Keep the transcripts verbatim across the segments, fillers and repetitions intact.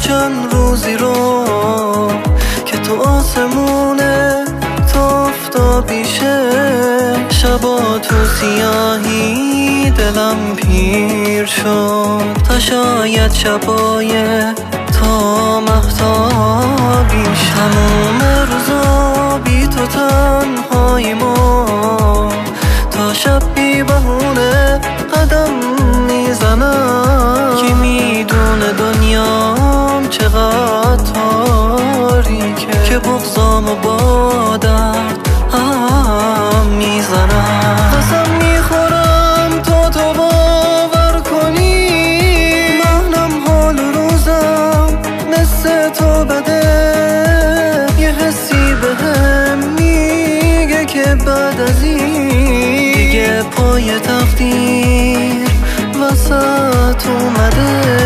چند روزی رو که تو آسمونه تو آفتابیشه، شبا تو سیاهی دلم پیر شد تا شاید شبای تا مهتابیش. تموم روزا بی تو تنهایی ما تا شب بی بهونه قدم میزنم. کی میدونه دنیام چقدر تاریکه که بغضامو با درد هم میزنم. قسم میخورم تا تو باور کنی منم حال روزم مثل تو بده. یه حسی بهم میگه که بعد از این دیگه پای تقدیر وسط اومده.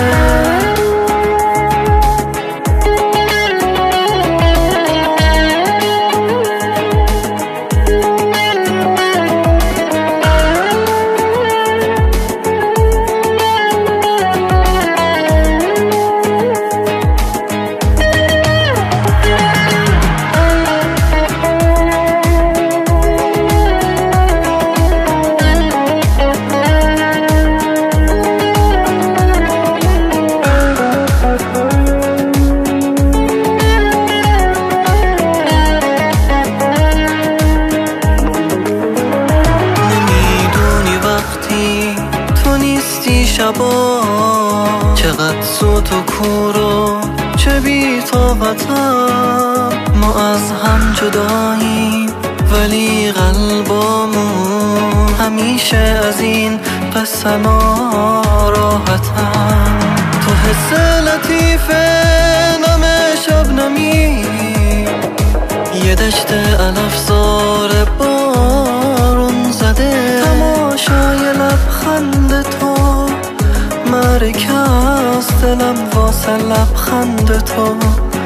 شبا چقدر سوت و کور و چه بی طاقتم. ما از هم جداییم ولی قلبامون همیشه از این قصه ناراحتم. تو حس لطیف نم شبنمی یه دشت علفزار بارون زده. تماشای لبخند تو مرکه است دلم واسه لبخند تو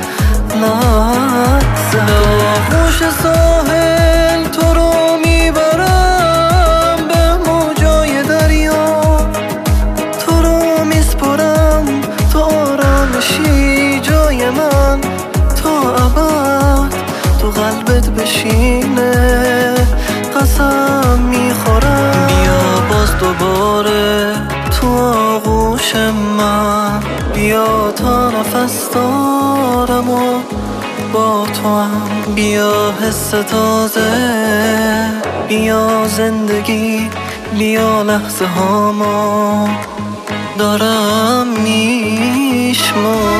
لحظه. آغوش ساحل تو رو میبرم به موجای دریا، تو رو میسپرم تو آرامشی جای من تا ابد تو قلبت بشینه. قسم میخورم بیا باز دوباره تو آغوش من، بیا تا نفس دارم و با تو هم. بیا حس تازه بیا زندگی بیا لحظه هامو دارم میشمارم.